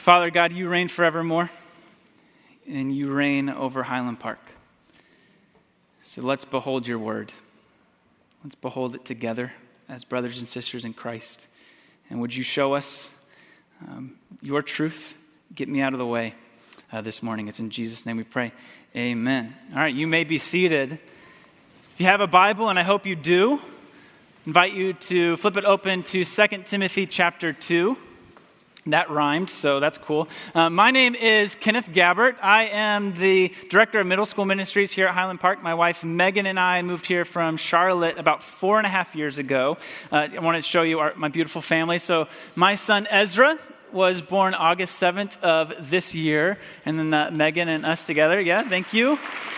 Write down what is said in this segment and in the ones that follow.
Father God, you reign forevermore, and you reign over Highland Park. So let's behold your word. Let's behold it together as brothers and sisters in Christ. And would you show us your truth? Get me out of the way this morning. It's in Jesus' name we pray. Amen. All right, you may be seated. If you have a Bible, and I hope you do, I invite you to flip it open to 2 Timothy chapter 2. That rhymed, so that's cool. My name is Kenneth Gabbert. I am the director of middle school ministries here at Highland Park. My wife Megan and I moved here from Charlotte about 4.5 years ago. I want to show you my beautiful family. So my son Ezra was born August 7th of this year, and then Megan and us together. Yeah, thank you.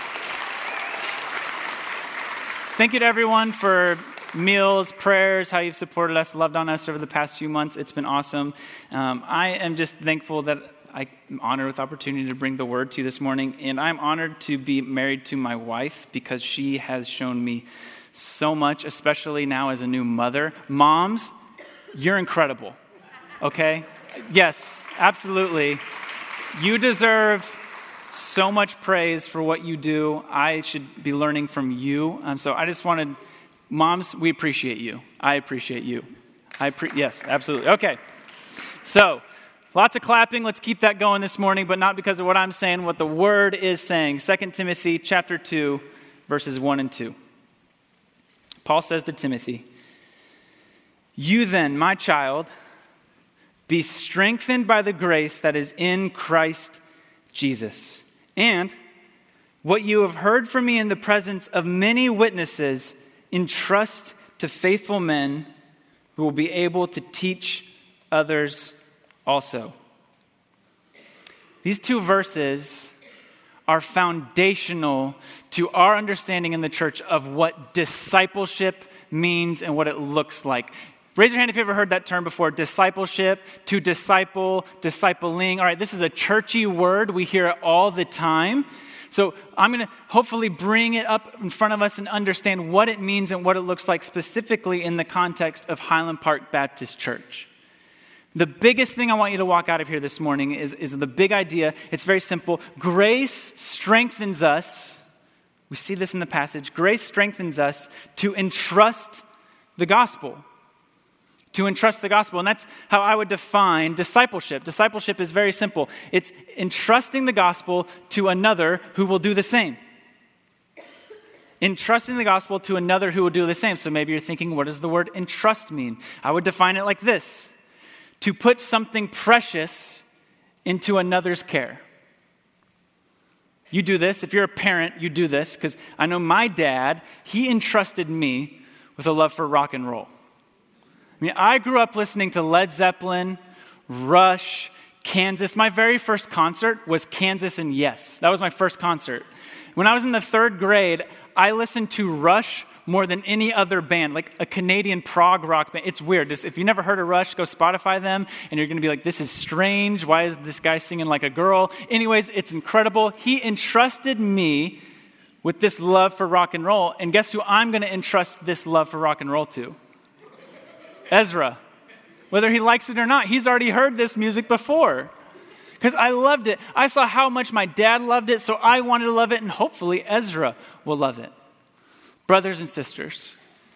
Thank you to everyone for meals, prayers, how you've supported us, loved on us over the past few months. It's been awesome. I am just thankful that I'm honored with the opportunity to bring the word to you this morning. And I'm honored to be married to my wife because she has shown me so much, especially now as a new mother. Moms, you're incredible. Okay? Yes, absolutely. You deserve so much praise for what you do. I should be learning from you. So I just wanted... Moms, we appreciate you. I appreciate you. Yes, absolutely. Okay. So, lots of clapping. Let's keep that going this morning, but not because of what I'm saying, what the Word is saying. 2 Timothy chapter 2, verses 1 and 2. Paul says to Timothy, "You then, my child, be strengthened by the grace that is in Christ Jesus. And what you have heard from me in the presence of many witnesses, entrust to faithful men who will be able to teach others also." These two verses are foundational to our understanding in the church of what discipleship means and what it looks like. Raise your hand if you ever heard that term before, discipleship, to disciple, discipling. All right, this is a churchy word. We hear it all the time. So I'm going to hopefully bring it up in front of us and understand what it means and what it looks like specifically in the context of Highland Park Baptist Church. The biggest thing I want you to walk out of here this morning is the big idea. It's very simple. Grace strengthens us. We see this in the passage. Grace strengthens us to entrust the gospel. To entrust the gospel. And that's how I would define discipleship. Discipleship is very simple. It's entrusting the gospel to another who will do the same. Entrusting the gospel to another who will do the same. So maybe you're thinking, what does the word entrust mean? I would define it like this: to put something precious into another's care. You do this. If you're a parent, you do this, because I know my dad, he entrusted me with a love for rock and roll. I mean, I grew up listening to Led Zeppelin, Rush, Kansas. My very first concert was Kansas and Yes. That was my first concert. When I was in the 3rd grade, I listened to Rush more than any other band, like a Canadian prog rock band. It's weird. If you never heard of Rush, go Spotify them, and you're going to be like, this is strange. Why is this guy singing like a girl? Anyways, it's incredible. He entrusted me with this love for rock and roll, and guess who I'm going to entrust this love for rock and roll to? Ezra. Whether he likes it or not, he's already heard this music before. Because I loved it. I saw how much my dad loved it, so I wanted to love it, and hopefully Ezra will love it. Brothers and sisters,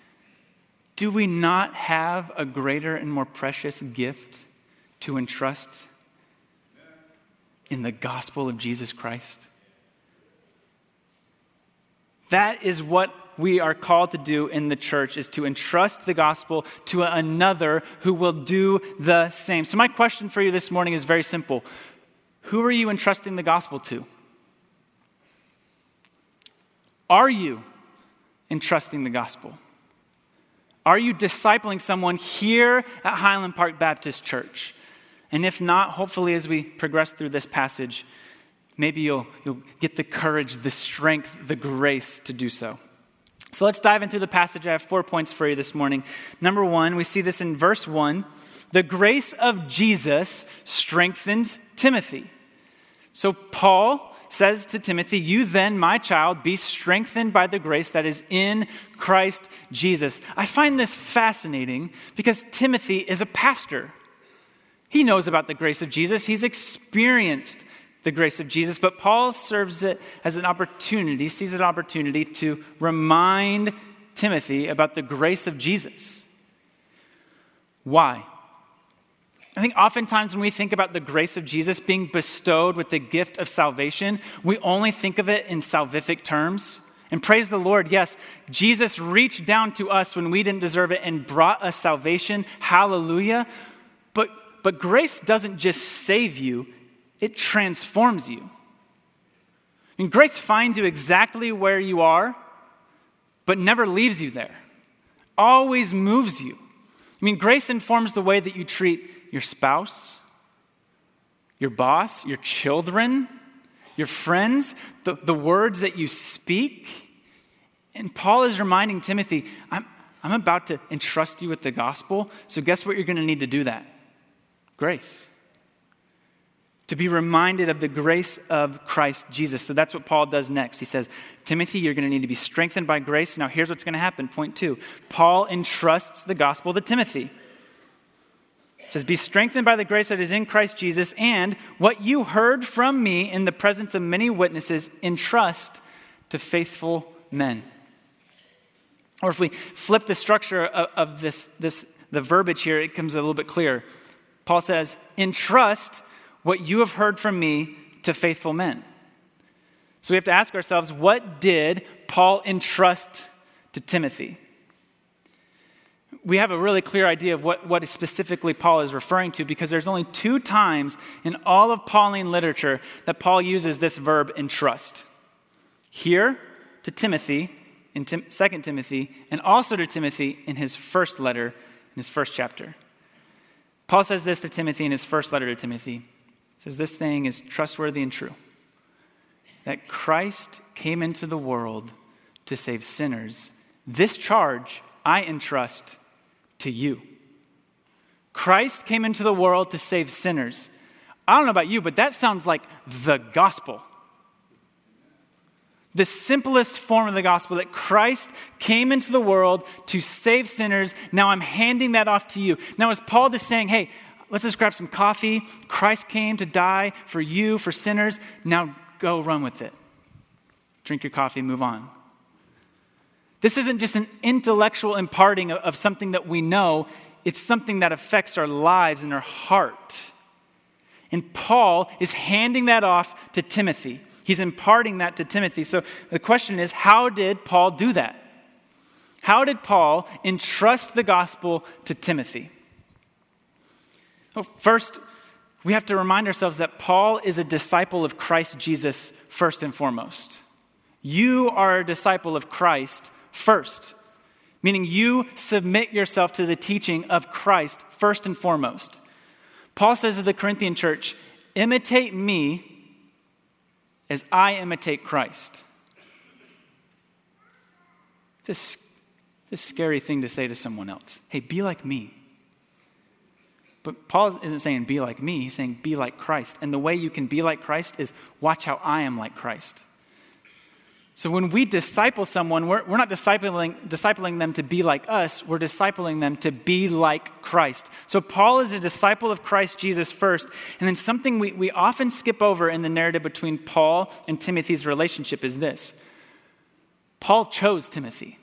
do we not have a greater and more precious gift to entrust in the gospel of Jesus Christ? That is what we are called to do in the church, is to entrust the gospel to another who will do the same. So my question for you this morning is very simple. Who are you entrusting the gospel to? Are you entrusting the gospel? Are you discipling someone here at Highland Park Baptist Church? And if not, hopefully as we progress through this passage, maybe you'll get the courage, the strength, the grace to do so. So let's dive into the passage. I have 4 points for you this morning. Number 1, we see this in verse 1. The grace of Jesus strengthens Timothy. So Paul says to Timothy, "You then, my child, be strengthened by the grace that is in Christ Jesus." I find this fascinating because Timothy is a pastor. He knows about the grace of Jesus. He's experienced the grace of Jesus, but Paul serves it as an opportunity, sees an opportunity to remind Timothy about the grace of Jesus. Why? I think oftentimes when we think about the grace of Jesus being bestowed with the gift of salvation, we only think of it in salvific terms. And praise the Lord, yes, Jesus reached down to us when we didn't deserve it and brought us salvation. Hallelujah. But grace doesn't just save you, it transforms you. I mean, grace finds you exactly where you are, but never leaves you there. Always moves you. I mean, grace informs the way that you treat your spouse, your boss, your children, your friends, the words that you speak. And Paul is reminding Timothy, I'm about to entrust you with the gospel, so guess what you're going to need to do that? Grace. To be reminded of the grace of Christ Jesus. So that's what Paul does next. He says, Timothy, you're going to need to be strengthened by grace. Now here's what's going to happen. Point 2. Paul entrusts the gospel to Timothy. It says, be strengthened by the grace that is in Christ Jesus, and what you heard from me in the presence of many witnesses, entrust to faithful men. Or if we flip the structure of the verbiage here, it comes a little bit clearer. Paul says, entrust what you have heard from me to faithful men. So we have to ask ourselves, what did Paul entrust to Timothy? We have a really clear idea of what specifically Paul is referring to, because there's only 2 times in all of Pauline literature that Paul uses this verb entrust. Here to Timothy in 2 Timothy, and also to Timothy in his first letter, in his first chapter. Paul says this to Timothy in his first letter to Timothy. He says, this thing is trustworthy and true, that Christ came into the world to save sinners. This charge I entrust to you. Christ came into the world to save sinners. I don't know about you, but that sounds like the gospel. The simplest form of the gospel, that Christ came into the world to save sinners. Now I'm handing that off to you. Now is Paul just saying, hey, let's just grab some coffee. Christ came to die for you, for sinners. Now go run with it. Drink your coffee, move on. This isn't just an intellectual imparting of something that we know. It's something that affects our lives and our heart. And Paul is handing that off to Timothy. He's imparting that to Timothy. So the question is, how did Paul do that? How did Paul entrust the gospel to Timothy? Well, first, we have to remind ourselves that Paul is a disciple of Christ Jesus first and foremost. You are a disciple of Christ first, meaning you submit yourself to the teaching of Christ first and foremost. Paul says to the Corinthian church, imitate me as I imitate Christ. It's a scary thing to say to someone else. Hey, be like me. But Paul isn't saying be like me. He's saying be like Christ. And the way you can be like Christ is watch how I am like Christ. So when we disciple someone, we're not discipling them to be like us. We're discipling them to be like Christ. So Paul is a disciple of Christ Jesus first. And then something we often skip over in the narrative between Paul and Timothy's relationship is this. Paul chose Timothy.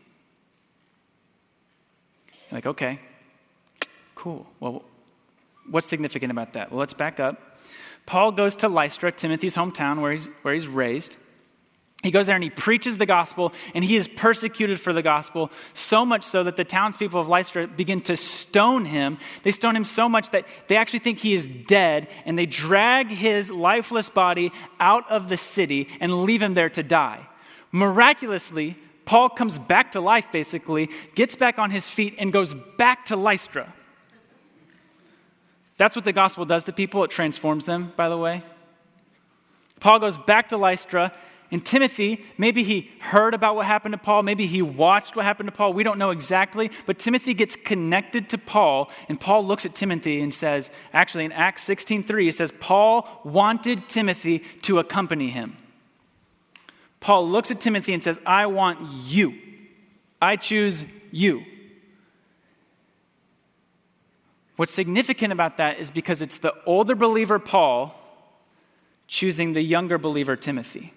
You're like, okay, cool. Well, what's significant about that? Well, let's back up. Paul goes to Lystra, Timothy's hometown, where he's raised. He goes there and he preaches the gospel, and he is persecuted for the gospel, so much so that the townspeople of Lystra begin to stone him. They stone him so much that they actually think he is dead, and they drag his lifeless body out of the city and leave him there to die. Miraculously, Paul comes back to life, basically, gets back on his feet, and goes back to Lystra. That's what the gospel does to people. It transforms them, by the way. Paul goes back to Lystra. And Timothy, maybe he heard about what happened to Paul. Maybe he watched what happened to Paul. We don't know exactly. But Timothy gets connected to Paul. And Paul looks at Timothy and says, actually in Acts 16:3, it says, Paul wanted Timothy to accompany him. Paul looks at Timothy and says, I want you. I choose you. What's significant about that is because it's the older believer, Paul, choosing the younger believer, Timothy.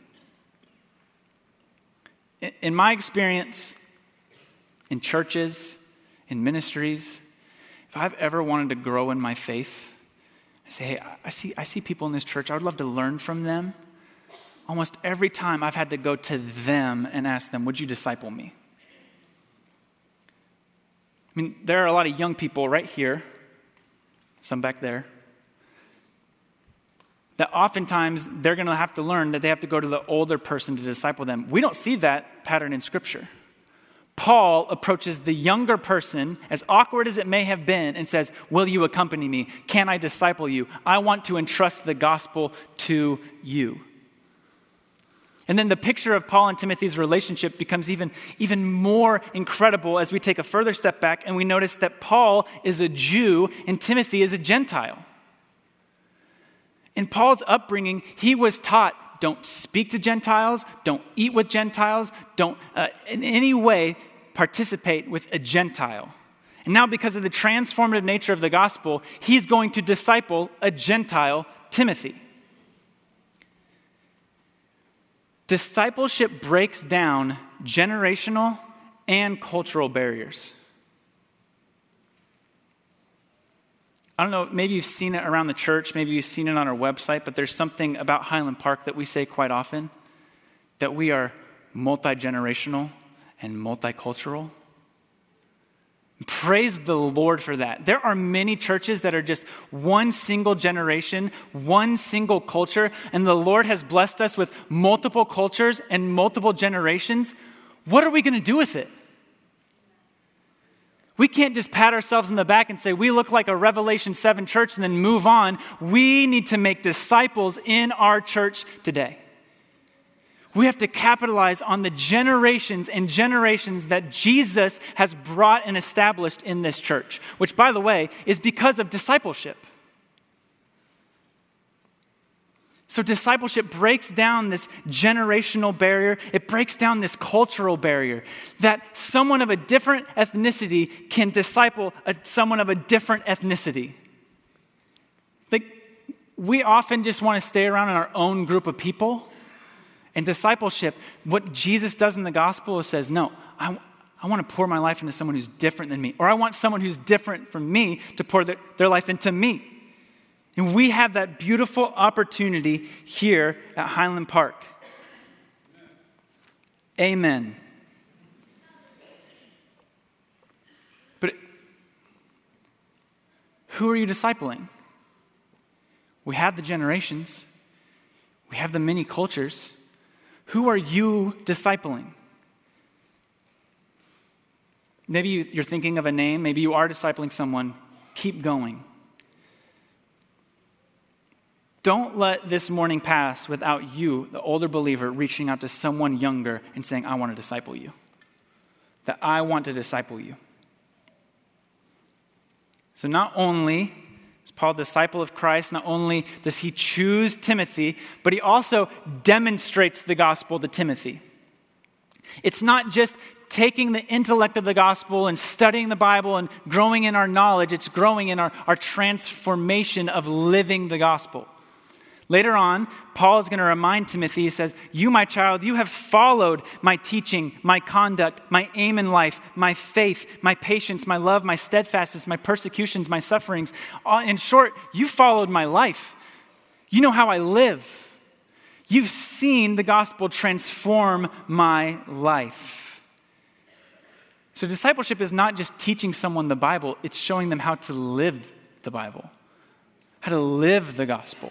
In my experience, in churches, in ministries, if I've ever wanted to grow in my faith, I say, hey, I see people in this church, I would love to learn from them. Almost every time I've had to go to them and ask them, would you disciple me? I mean, there are a lot of young people right here, some back there, that oftentimes they're going to have to learn that they have to go to the older person to disciple them. We don't see that pattern in Scripture. Paul approaches the younger person, as awkward as it may have been, and says, will you accompany me? Can I disciple you? I want to entrust the gospel to you. And then the picture of Paul and Timothy's relationship becomes even more incredible as we take a further step back and we notice that Paul is a Jew and Timothy is a Gentile. In Paul's upbringing, he was taught, don't speak to Gentiles, don't eat with Gentiles, don't in any way participate with a Gentile. And now because of the transformative nature of the gospel, he's going to disciple a Gentile, Timothy. Discipleship breaks down generational and cultural barriers. I don't know, maybe you've seen it around the church, maybe you've seen it on our website, but there's something about Highland Park that we say quite often, that we are multi-generational and multicultural. Praise the Lord for that. There are many churches that are just one single generation, one single culture, and the Lord has blessed us with multiple cultures and multiple generations. What are we going to do with it? We can't just pat ourselves in the back and say, we look like a Revelation 7 church and then move on. We need to make disciples in our church today. We have to capitalize on the generations and generations that Jesus has brought and established in this church, which, by the way, is because of discipleship. So discipleship breaks down this generational barrier. It breaks down this cultural barrier that someone of a different ethnicity can disciple someone of a different ethnicity. Like, we often just want to stay around in our own group of people. And discipleship, what Jesus does in the gospel is says, no, I want to pour my life into someone who's different than me. Or I want someone who's different from me to pour their life into me. And we have that beautiful opportunity here at Highland Park. Amen. But who are you discipling? We have the generations. We have the many cultures. Who are you discipling? Maybe you're thinking of a name. Maybe you are discipling someone. Keep going. Don't let this morning pass without you, the older believer, reaching out to someone younger and saying, I want to disciple you. That I want to disciple you. So not only is Paul a disciple of Christ, not only does he choose Timothy, but he also demonstrates the gospel to Timothy. It's not just taking the intellect of the gospel and studying the Bible and growing in our knowledge, it's growing in our transformation of living the gospel. Later on, Paul is going to remind Timothy, he says, you, my child, you have followed my teaching, my conduct, my aim in life, my faith, my patience, my love, my steadfastness, my persecutions, my sufferings. In short, you followed my life. You know how I live. You've seen the gospel transform my life. So discipleship is not just teaching someone the Bible, it's showing them how to live the Bible, how to live the gospel.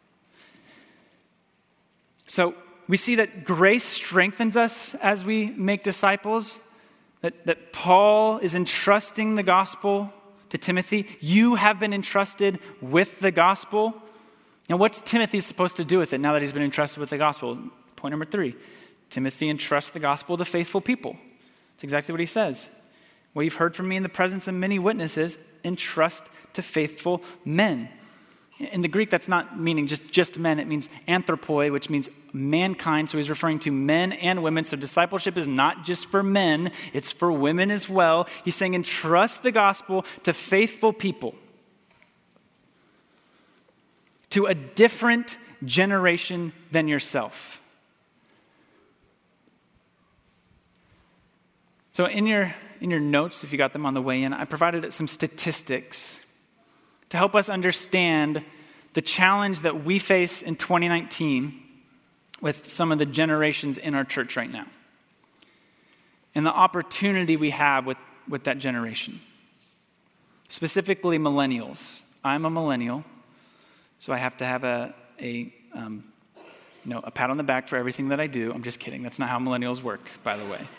So we see that grace strengthens us as we make disciples, that Paul is entrusting the gospel to Timothy. You have been entrusted with the gospel. Now, what's Timothy supposed to do with it now that he's been entrusted with the gospel? Point number 3, Timothy entrusts the gospel to faithful people. That's exactly what he says. Well, you've heard from me in the presence of many witnesses, entrust to faithful men. In the Greek, that's not meaning just men. It means anthropoi, which means mankind. So he's referring to men and women. So discipleship is not just for men. It's for women as well. He's saying entrust the gospel to faithful people. to a different generation than yourself. So in your notes, if you got them on the way in, I provided some statistics to help us understand the challenge that we face in 2019 with some of the generations in our church right now, and the opportunity we have with that generation. Specifically millennials. I'm a millennial, so I have to have a pat on the back for everything that I do. I'm just kidding. That's not how millennials work, by the way.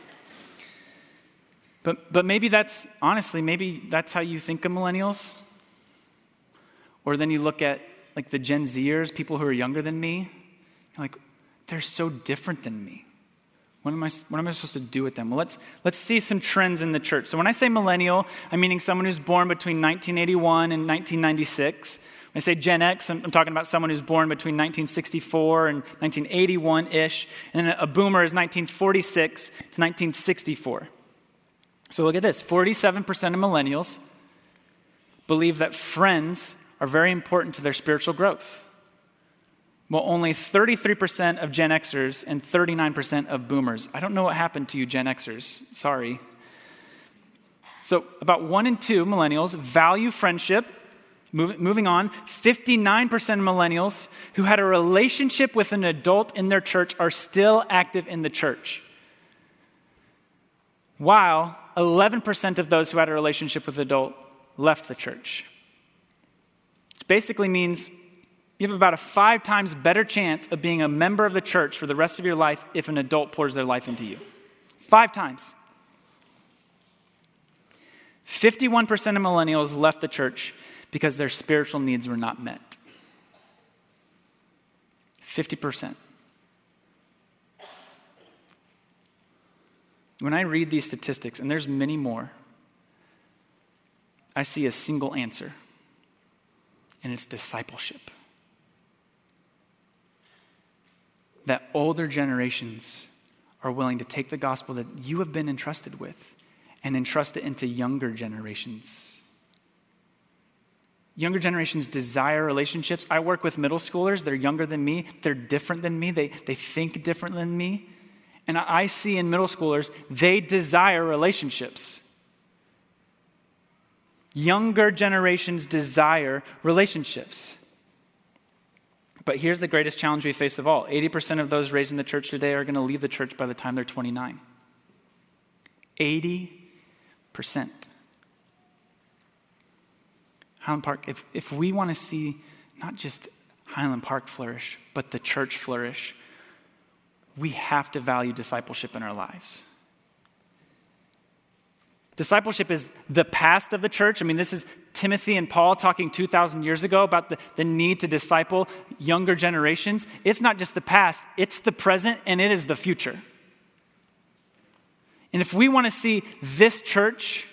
But maybe that's how you think of millennials. Or then you look at like the Gen Zers, people who are younger than me. You're like, they're so different than me. What am I supposed to do with them? Well, let's see some trends in the church. So when I say millennial, I'm meaning someone who's born between 1981 and 1996. When I say Gen X, I'm talking about someone who's born between 1964 and 1981-ish. And then a boomer is 1946 to 1964. So look at this. 47% of millennials believe that friends are very important to their spiritual growth. Well, only 33% of Gen Xers and 39% of boomers. I don't know what happened to you Gen Xers. Sorry. So about 1 in 2 millennials value friendship. Moving on, 59% of millennials who had a relationship with an adult in their church are still active in the church, while 11% of those who had a relationship with an adult left the church. Which basically means you have about a 5 times better chance of being a member of the church for the rest of your life if an adult pours their life into you. 5 times. 51% of millennials left the church because their spiritual needs were not met. 50%. When I read these statistics, and there's many more, I see a single answer, and it's discipleship. That older generations are willing to take the gospel that you have been entrusted with and entrust it into younger generations. Younger generations desire relationships. I work with middle schoolers. They're younger than me. They're different than me. They think different than me. And I see in middle schoolers, they desire relationships. Younger generations desire relationships. But here's the greatest challenge we face of all. 80% of those raised in the church today are going to leave the church by the time they're 29. 80%. Highland Park, if we want to see not just Highland Park flourish, but the church flourish, we have to value discipleship in our lives. Discipleship is the past of the church. I mean, this is Timothy and Paul talking 2,000 years ago about the need to disciple younger generations. It's not just the past, it's the present, and it is the future. And if we want to see this church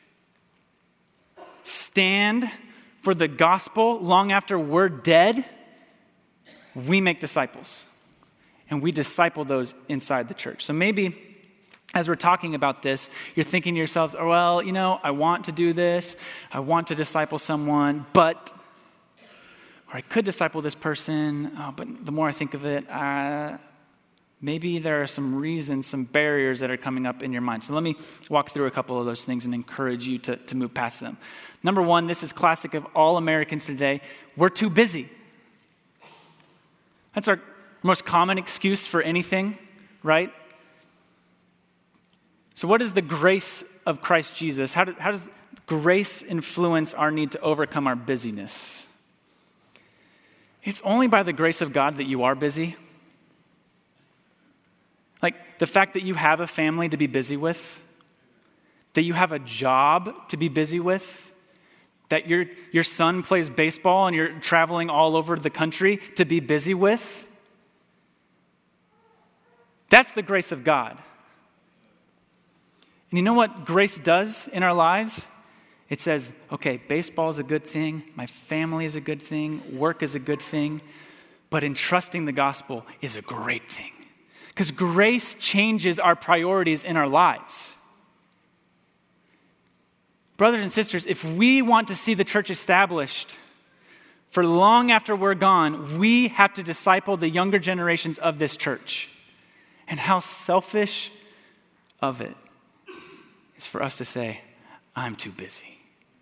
stand for the gospel long after we're dead, we make disciples. And we disciple those inside the church. So maybe as we're talking about this, you're thinking to yourselves, oh, well, I want to do this. I want to disciple someone, or I could disciple this person, but the more I think of it, maybe there are some reasons, some barriers that are coming up in your mind. So let me walk through a couple of those things and encourage you to move past them. Number one, this is classic of all Americans today. We're too busy. That's our most common excuse for anything, right? So what is the grace of Christ Jesus? How does grace influence our need to overcome our busyness? It's only by the grace of God that you are busy. Like the fact that you have a family to be busy with, that you have a job to be busy with, that your son plays baseball and you're traveling all over the country to be busy with. That's the grace of God. And you know what grace does in our lives? It says, okay, baseball is a good thing, my family is a good thing, work is a good thing, but entrusting the gospel is a great thing. Because grace changes our priorities in our lives. Brothers and sisters, if we want to see the church established, For long after we're gone, we have to disciple the younger generations of this church. And how selfish of it is for us to say, I'm too busy.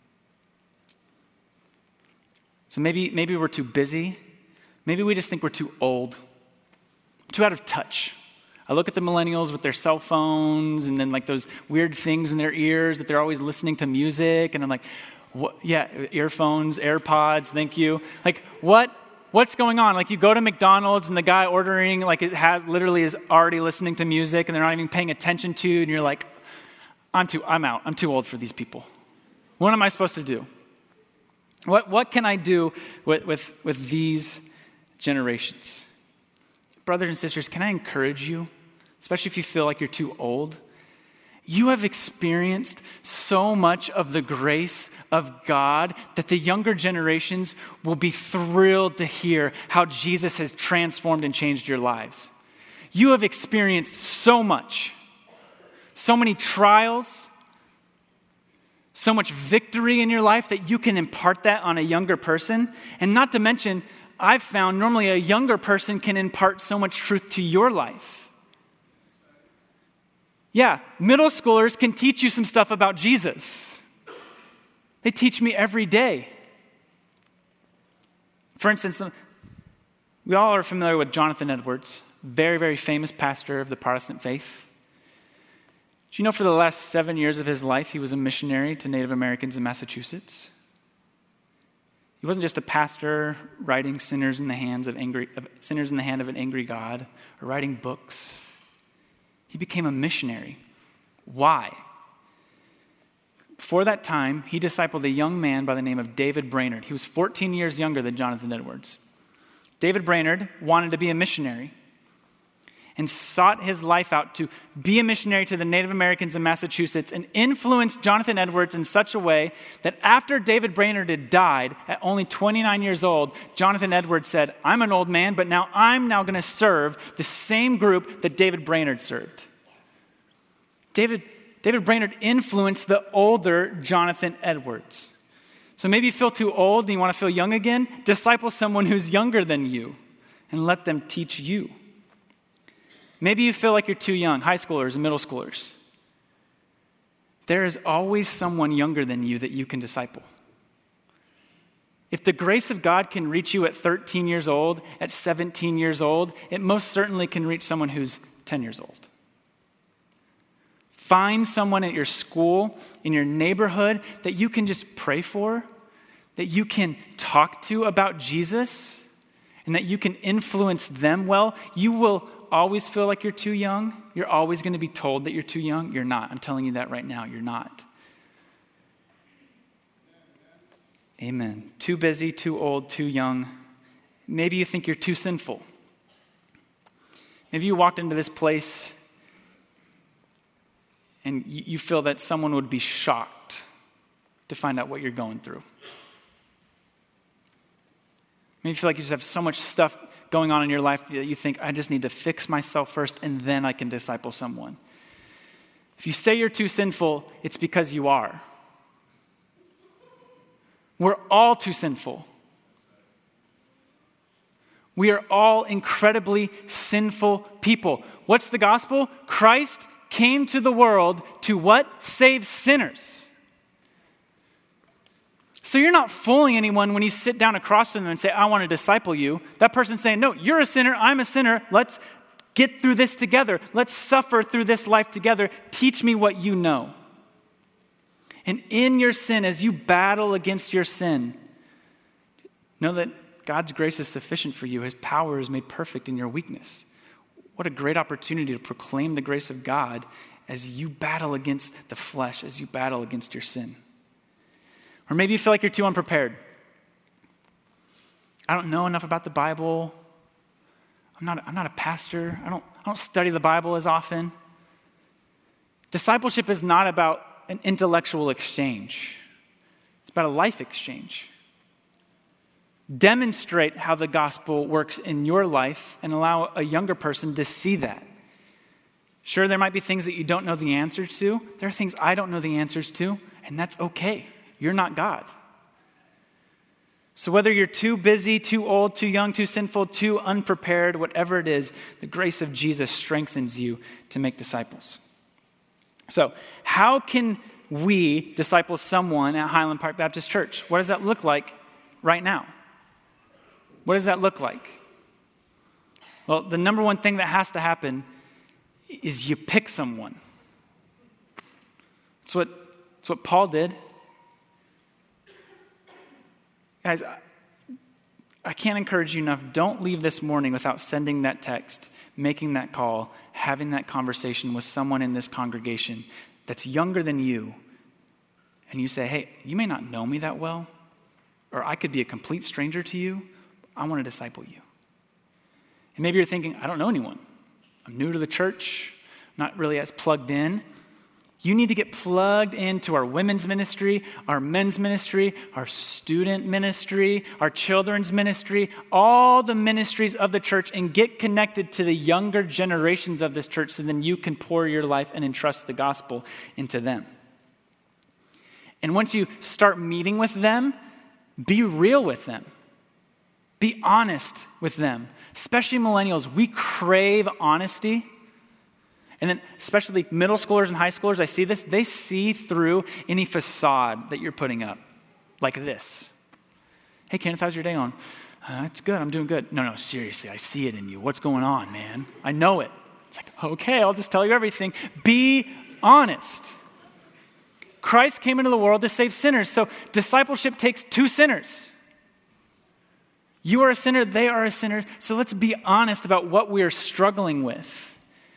So maybe we're too busy. Maybe we just think we're too old, too out of touch. I look at the millennials with their cell phones and then like those weird things in their ears that they're always listening to music. And I'm like, what? Yeah, earphones, AirPods, thank you. Like what's going on? Like you go to McDonald's and the guy ordering like literally is already listening to music and they're not even paying attention to you. And you're like, I'm out. I'm too old for these people. What am I supposed to do? What can I do with these generations? Brothers and sisters, can I encourage you, especially if you feel like you're too old? You have experienced so much of the grace of God that the younger generations will be thrilled to hear how Jesus has transformed and changed your lives. You have experienced so much, so many trials, so much victory in your life that you can impart that on a younger person. And not to mention, I've found normally a younger person can impart so much truth to your life. Yeah, middle schoolers can teach you some stuff about Jesus. They teach me every day. For instance, we all are familiar with Jonathan Edwards, very, very famous pastor of the Protestant faith. Do you know for the last 7 years of his life, he was a missionary to Native Americans in Massachusetts? He wasn't just a pastor writing sinners in the hand of an angry God or writing books. He became a missionary. Why? For that time, he discipled a young man by the name of David Brainerd. He was 14 years younger than Jonathan Edwards. David Brainerd wanted to be a missionary and sought his life out to be a missionary to the Native Americans in Massachusetts and influenced Jonathan Edwards in such a way that after David Brainerd had died at only 29 years old, Jonathan Edwards said, I'm an old man, but I'm now going to serve the same group that David Brainerd served. David Brainerd influenced the older Jonathan Edwards. So maybe you feel too old and you want to feel young again? Disciple someone who's younger than you and let them teach you. Maybe you feel like you're too young, high schoolers and middle schoolers. There is always someone younger than you that you can disciple. If the grace of God can reach you at 13 years old, at 17 years old, it most certainly can reach someone who's 10 years old. Find someone at your school, in your neighborhood, that you can just pray for, that you can talk to about Jesus, and that you can influence them well. You will always feel like you're too young. You're always going to be told that you're too young. You're not. I'm telling you that right now. You're not. Amen. Too busy, too old, too young. Maybe you think you're too sinful. Maybe you walked into this place and you feel that someone would be shocked to find out what you're going through. Maybe you feel like you just have so much stuff going on in your life that you think, I just need to fix myself first and then I can disciple someone. If you say you're too sinful, it's because you are. We're all too sinful. We are all incredibly sinful people. What's the gospel? Christ came to the world to what? Save sinners. So you're not fooling anyone when you sit down across from them and say, I want to disciple you. That person's saying, no, you're a sinner, I'm a sinner. Let's get through this together. Let's suffer through this life together. Teach me what you know. And in your sin, as you battle against your sin, know that God's grace is sufficient for you. His power is made perfect in your weakness. What a great opportunity to proclaim the grace of God as you battle against the flesh, as you battle against your sin. Or maybe you feel like you're too unprepared. I don't know enough about the Bible. I'm not a pastor. I don't study the Bible as often. Discipleship is not about an intellectual exchange. It's about a life exchange. Demonstrate how the gospel works in your life and allow a younger person to see that. Sure, there might be things that you don't know the answers to. There are things I don't know the answers to, and that's okay. You're not God. So whether you're too busy, too old, too young, too sinful, too unprepared, whatever it is, the grace of Jesus strengthens you to make disciples. So how can we disciple someone at Highland Park Baptist Church? What does that look like right now? What does that look like? Well, the number one thing that has to happen is you pick someone. It's what Paul did. Guys, I can't encourage you enough. Don't leave this morning without sending that text, making that call, having that conversation with someone in this congregation that's younger than you. And you say, hey, you may not know me that well, or I could be a complete stranger to you. I want to disciple you. And maybe you're thinking, I don't know anyone. I'm new to the church, not really as plugged in. You need to get plugged into our women's ministry, our men's ministry, our student ministry, our children's ministry, all the ministries of the church, and get connected to the younger generations of this church so then you can pour your life and entrust the gospel into them. And once you start meeting with them, be real with them. Be honest with them. Especially millennials, we crave honesty. And then especially middle schoolers and high schoolers, I see this, they see through any facade that you're putting up, like this. Hey, Kenneth, how's your day going? It's good, I'm doing good. No, seriously, I see it in you. What's going on, man? I know it. It's like, okay, I'll just tell you everything. Be honest. Christ came into the world to save sinners, so discipleship takes two sinners. You are a sinner, they are a sinner, so let's be honest about what we are struggling with.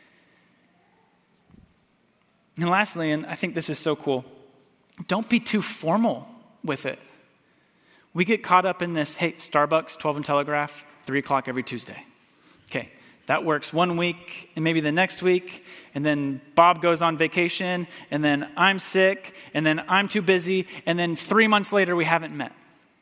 And lastly, and I think this is so cool, don't be too formal with it. We get caught up in this, hey, Starbucks, 12 and Telegraph, 3 o'clock every Tuesday. Okay, that works 1 week and maybe the next week, and then Bob goes on vacation, and then I'm sick, and then I'm too busy, and then 3 months later we haven't met.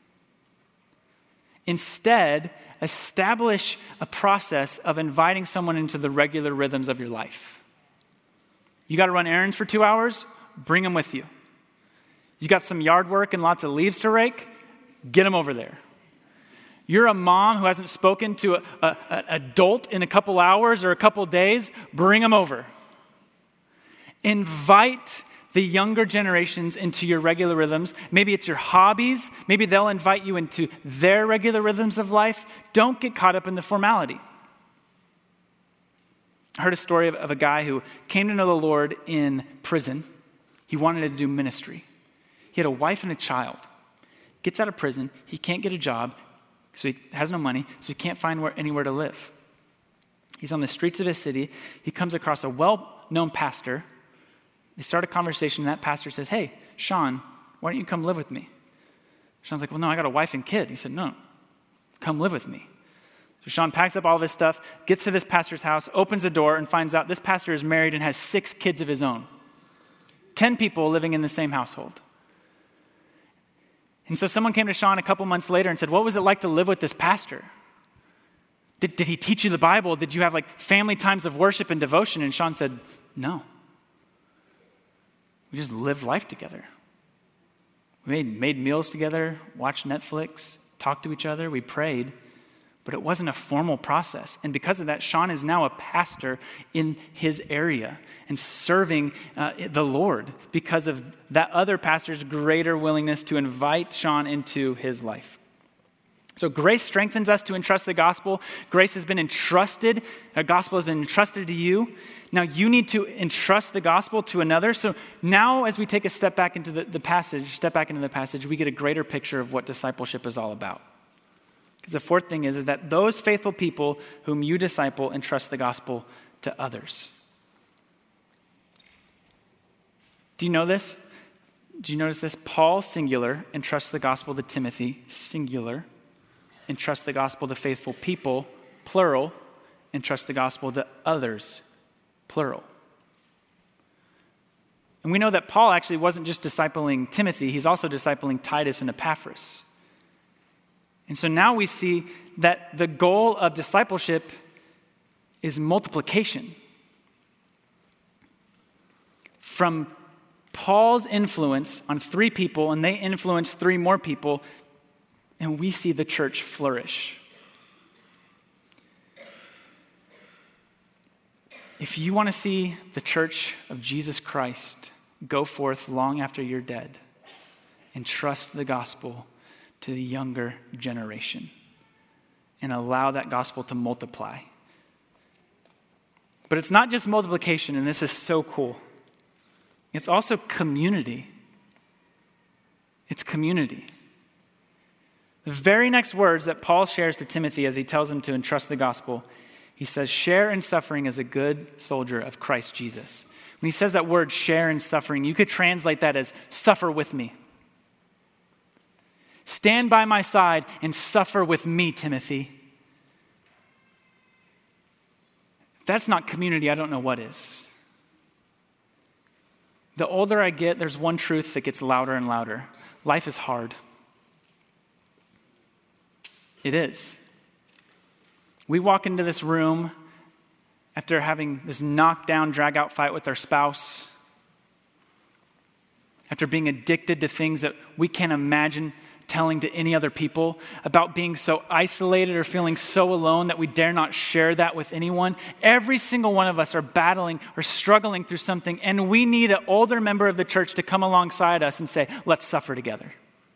Instead, establish a process of inviting someone into the regular rhythms of your life. You got to run errands for 2 hours? Bring them with you. You got some yard work and lots of leaves to rake? Get them over there. You're a mom who hasn't spoken to an adult in a couple hours or a couple days? Bring them over. Invite the younger generations into your regular rhythms. Maybe it's your hobbies. Maybe they'll invite you into their regular rhythms of life. Don't get caught up in the formality. I heard a story of a guy who came to know the Lord in prison. He wanted to do ministry. He had a wife and a child. Gets out of prison. He can't get a job, so he has no money, so he can't find anywhere to live. He's on the streets of his city. He comes across a well-known pastor. They start a conversation, and that pastor says, hey, Sean, why don't you come live with me? Sean's like, well, no, I got a wife and kid. He said, no, come live with me. So Sean packs up all of his stuff, gets to this pastor's house, opens the door, and finds out this pastor is married and has 6 kids of his own. 10 people living in the same household. And so someone came to Sean a couple months later and said, what was it like to live with this pastor? Did he teach you the Bible? Did you have like family times of worship and devotion? And Sean said, no. We just lived life together. We made meals together, watched Netflix, talked to each other, we prayed. But it wasn't a formal process. And because of that, Sean is now a pastor in his area and serving the Lord because of that other pastor's greater willingness to invite Sean into his life. So grace strengthens us to entrust the gospel. Grace has been entrusted. The gospel has been entrusted to you. Now you need to entrust the gospel to another. So now as we take a step back into the passage, we get a greater picture of what discipleship is all about. The fourth thing is that those faithful people whom you disciple entrust the gospel to others. Do you know this? Do you notice this? Paul, singular, entrusts the gospel to Timothy, singular. Entrusts the gospel to faithful people, plural. Entrusts the gospel to others, plural. And we know that Paul actually wasn't just discipling Timothy, he's also discipling Titus and Epaphras. And so now we see that the goal of discipleship is multiplication. From Paul's influence on 3 people, and they influence 3 more people, and we see the church flourish. If you want to see the church of Jesus Christ go forth long after you're dead, entrust the gospel to the younger generation and allow that gospel to multiply. But it's not just multiplication, and this is so cool. It's also community. It's community. The very next words that Paul shares to Timothy as he tells him to entrust the gospel, he says, share in suffering as a good soldier of Christ Jesus. When he says that word, share in suffering, you could translate that as suffer with me. Stand by my side and suffer with me, Timothy. If that's not community, I don't know what is. The older I get, there's one truth that gets louder and louder. Life is hard. It is. We walk into this room after having this knockdown, drag-out fight with our spouse, after being addicted to things that we can't imagine telling to any other people, about being so isolated or feeling so alone that we dare not share that with anyone. Every single one of us are battling or struggling through something, and we need an older member of the church to come alongside us and say, let's suffer together.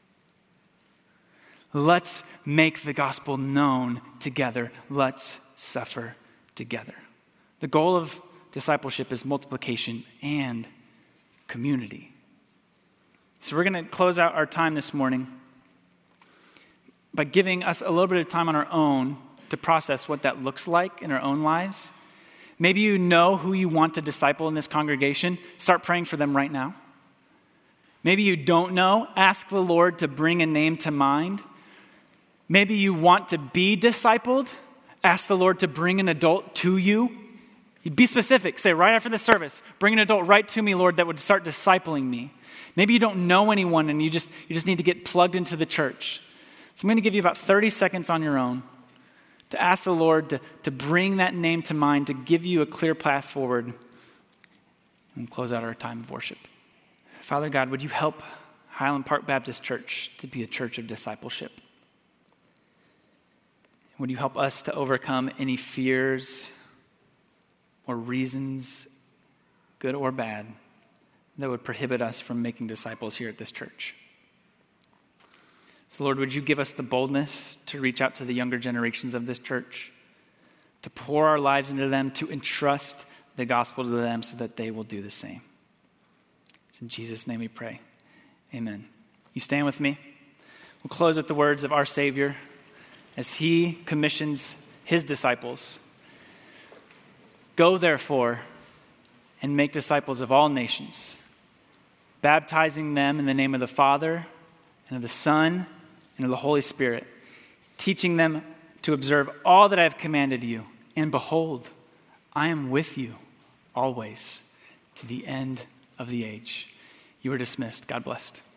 Let's make the gospel known together. Let's suffer together. The goal of discipleship is multiplication and community. So we're going to close out our time this morning by giving us a little bit of time on our own to process what that looks like in our own lives. Maybe you know who you want to disciple in this congregation. Start praying for them right now. Maybe you don't know. Ask the Lord to bring a name to mind. Maybe you want to be discipled. Ask the Lord to bring an adult to you. Be specific. Say, right after the service, bring an adult right to me, Lord, that would start discipling me. Maybe you don't know anyone and you just need to get plugged into the church. So I'm going to give you about 30 seconds on your own to ask the Lord to bring that name to mind, to give you a clear path forward, and close out our time of worship. Father God, would you help Highland Park Baptist Church to be a church of discipleship? Would you help us to overcome any fears or reasons, good or bad, that would prohibit us from making disciples here at this church? So Lord, would you give us the boldness to reach out to the younger generations of this church, to pour our lives into them, to entrust the gospel to them so that they will do the same. It's in Jesus' name we pray. Amen. You stand with me? We'll close with the words of our Savior as he commissions his disciples. Go therefore and make disciples of all nations, baptizing them in the name of the Father and of the Son and of the Holy Spirit, teaching them to observe all that I have commanded you. And behold, I am with you always to the end of the age. You are dismissed. God bless.